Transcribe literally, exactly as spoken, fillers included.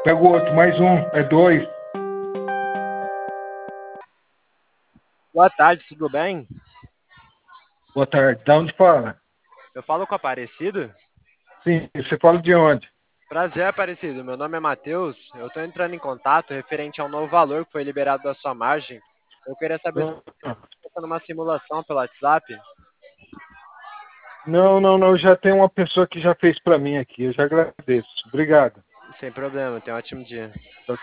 Pega o outro, mais um, é dois. Boa tarde, tudo bem? Boa tarde. Da onde fala? Eu falo com o Aparecido? Sim, você fala de onde? Prazer, Aparecido. Meu nome é Matheus. Eu estou entrando em contato referente ao novo valor que foi liberado da sua margem. Eu queria saber se Ah, você está numa simulação pelo WhatsApp. Não, não, não. Já tem uma pessoa que já fez para mim aqui. Eu já agradeço. Obrigado. Sem problema, tenha um ótimo dia.